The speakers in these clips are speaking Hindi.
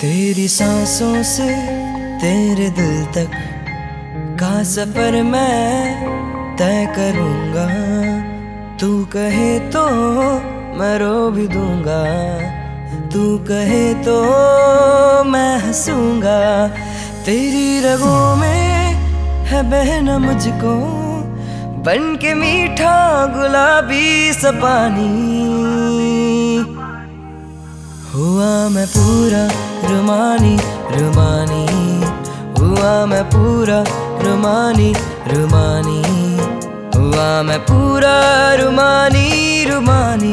तेरी सांसों से तेरे दिल तक का सफर मैं तय करूंगा। तू कहे तो मैं रो भी दूंगा, तू कहे तो मैं हंसूंगा। तेरी रगों में है बहना मुझको बन के मीठा गुलाबी सा पानी। हुआ मैं पूरा रुमानी रुमानी, हुआ मैं पूरा रुमानी रुमानी, हुआ मैं पूरा रुमानी रुमानी।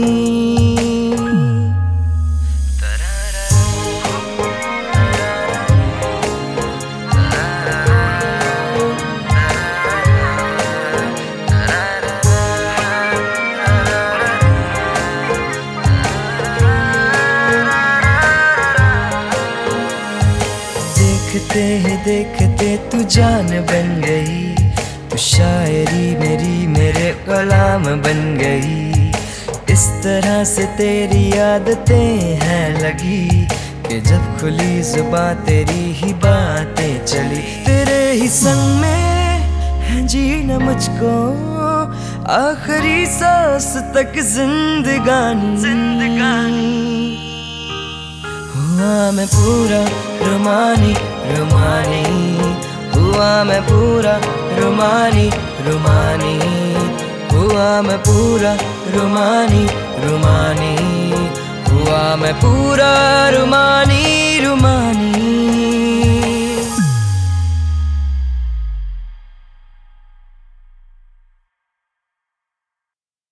देखते ही देखते तू जान बन गई, तू शायरी मेरी मेरे कलाम बन गई। इस तरह से तेरी आदतें हैं लगी कि जब खुली जुबां तेरी ही बातें चली। तेरे ही संग में है जीना मुझको आखिरी सांस तक जिंदगानी। हुआ मैं पूरा रुमानी रुमानी, हुआ मैं पूरा रुमानी रुमानी, हुआ मैं पूरा रुमानी रुमानी, हुआ मैं पूरा रुमानी।